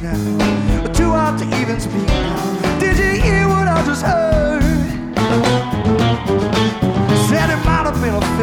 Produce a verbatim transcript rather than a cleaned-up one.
now. Too hard to even speak now. Did you hear what I just heard?